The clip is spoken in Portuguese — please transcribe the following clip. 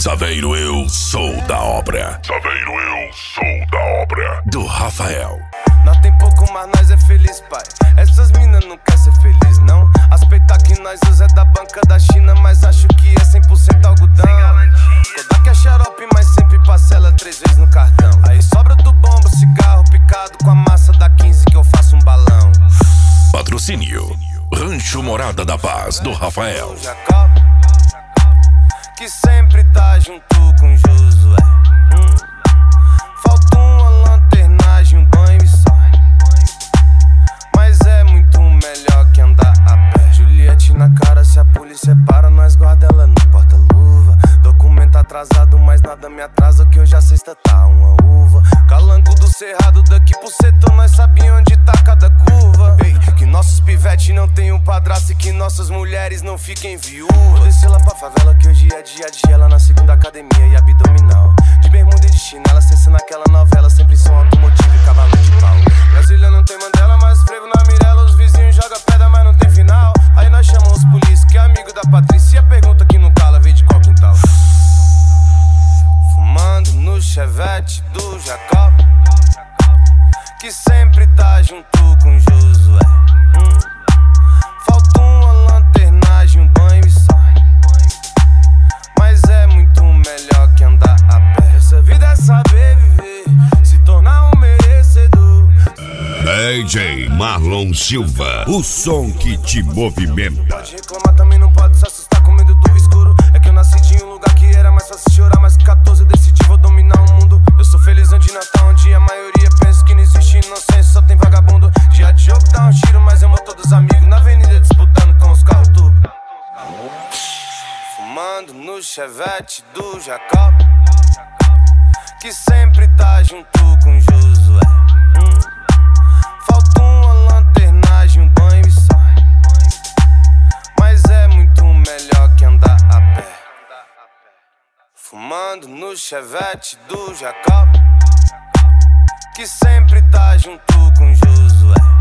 Saveiro, eu sou da obra. Saveiro, eu sou da obra. Do Rafael. Nós tem pouco, mas nós é feliz, pai. Essas minas não quer ser feliz, não. Aspeitar que nós usa é da banca da China, mas acho que é 100% algodão. Kodak é xarope, mas sempre parcela 3 vezes no cartão. Aí sobra do bombo, cigarro picado com a massa da 15 que eu faço um balão. Patrocínio Rancho Morada da Paz, do Rafael. Jacob, que sempre tá junto com Josué. Falta uma lanternagem, um banho e só. Mas é muito melhor que andar a pé. Juliette na cara, se a polícia para, nós guarda ela no porta-luva. Documento atrasado, mas nada me atrasa, que hoje a sexta tá uma uva. Calango do cerrado, daqui pro setor, nós sabíamos onde tá cada curva. Ei, que nossos pivetes não tenham padrasto e que nossas mulheres não fiquem viúvas. Vou descer lá pra favela, que hoje é dia de ela na segunda academia e abdominal. De bermuda e de chinela, cessa naquela novela, sempre som automotivo e cavalo de pau. Brasília não tem Mandela, mas frevo na Mirella. Os vizinhos jogam pedra, mas não tem final. Aí nós chamamos os polícia, que é amigo da Patrícia. Pergunta que não cala, veio de qual quintal. Fumando no chevette do Jacob, que sempre tá junto com Josué. Falta uma lanternagem, um banho e só. Mas é muito melhor que andar a pé. Essa vida é saber viver, se tornar um merecedor. DJ Marlon Silva, o som que te movimenta. Pode reclamar, também não pode se assustar com medo do escuro. É que eu nasci de um lugar que era mais fácil chorar, mas com 14 eu decidi, vou dominar o mundo. Eu sou feliz onde Natal, onde a maioria pensa que não existe inocência, só tem vagabundo. Dia de jogo dá um tiro, mas eu todos os amigos na avenida disputando com os carros turbo. Fumando no chevette do Jacob, que sempre tá junto com Josué. Falta uma lanternagem, um banho e só. Mas é muito melhor que andar a pé. Fumando no chevette do Jacob, que sempre tá junto com Josué.